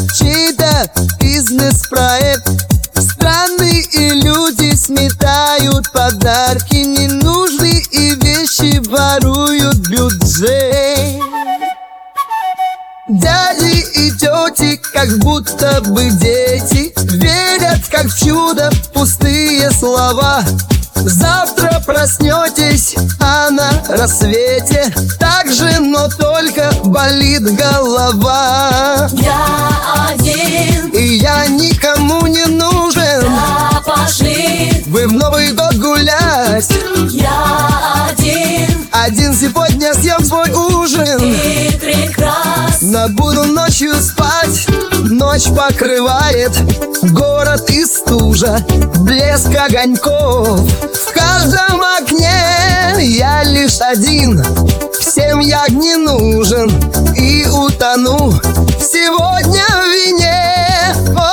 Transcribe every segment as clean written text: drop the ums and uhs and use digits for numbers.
чей-то бизнес-проект. Странные люди сметают подарки ненужные и вещи воруют бюджет. Дяди и тети, как будто бы дети, верят, как в чудо, в пустые слова. Завтра проснетесь, а на рассвете так же, но только болит голова. Я один, И я никому не нужен. да пошли. Вы в Новый год гулять. Я один, Один сегодня съем свой ужин. и прекрасно. Буду ночью спать. Ночь покрывает город и стужа, блеск огоньков. В каждом окне я лишь один, всем я не нужен и утону сегодня в вине.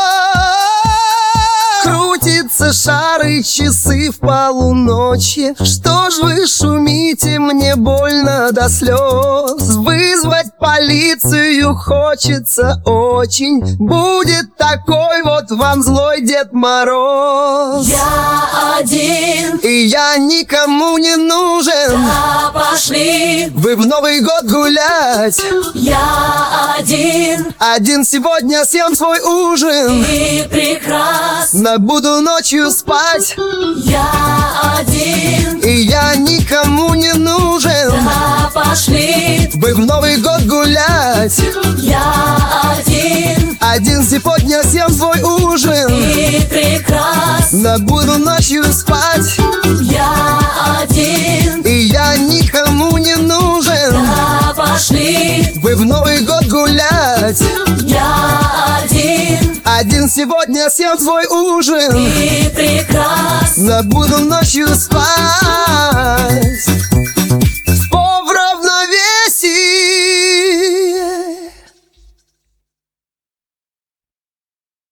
Крутятся шары, часы в полуночи. Что ж вы шумите, мне больно до слез. Вызвать полицию хочется очень. Будет такой вот вам злой Дед Мороз. Я один, И я никому не нужен. да пошли. Вы в Новый год гулять. Я один, Один сегодня съем свой ужин. и прекрасно. Буду ночью спать. Я один, И я никому не нужен. да пошли. Вы в Новый год гулять. Я один, Один сегодня съем свой ужин. и прекрасно. Буду ночью спать. Я один, И я никому не нужен. да пошли. Вы в Новый год гулять. Я один, Один сегодня съем свой ужин. и прекрасно. Буду ночью спать.